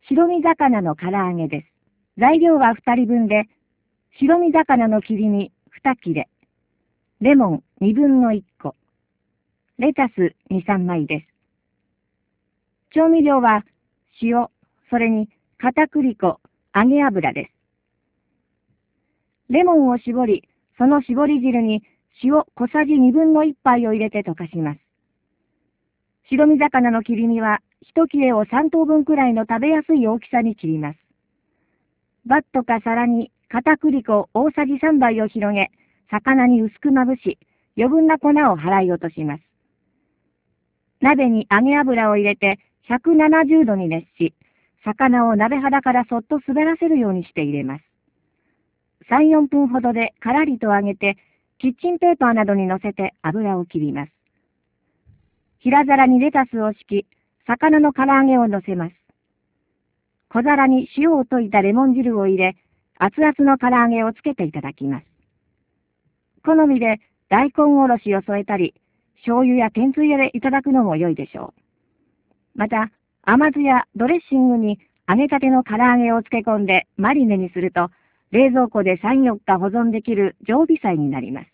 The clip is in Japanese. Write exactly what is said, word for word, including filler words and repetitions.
白身魚の唐揚げです。材料はふたりぶんで、白身魚の切り身に切れ、レモンにぶんのいっこ、レタスに、さんまいです。調味料は塩、それに片栗粉、揚げ油です。レモンを絞り、その絞り汁に塩小さじにぶんのいっぱいを入れて溶かします。白身魚の切り身は一切れをさんとうぶんくらいの食べやすい大きさに切ります。バットか皿に片栗粉大さじさんばいを広げ、魚に薄くまぶし、余分な粉を払い落とします。鍋に揚げ油を入れてひゃくななじゅうどに熱し、魚を鍋肌からそっと滑らせるようにして入れます。さん、よんぷんほどでからりと揚げて、キッチンペーパーなどに乗せて油を切ります。平皿にレタスを敷き、魚の唐揚げを乗せます。小皿に塩を溶いたレモン汁を入れ、熱々の唐揚げをつけていただきます。好みで大根おろしを添えたり、醤油や天つゆでいただくのも良いでしょう。また、甘酢やドレッシングに揚げたての唐揚げを漬け込んでマリネにすると、冷蔵庫でさん、よっか保存できる常備菜になります。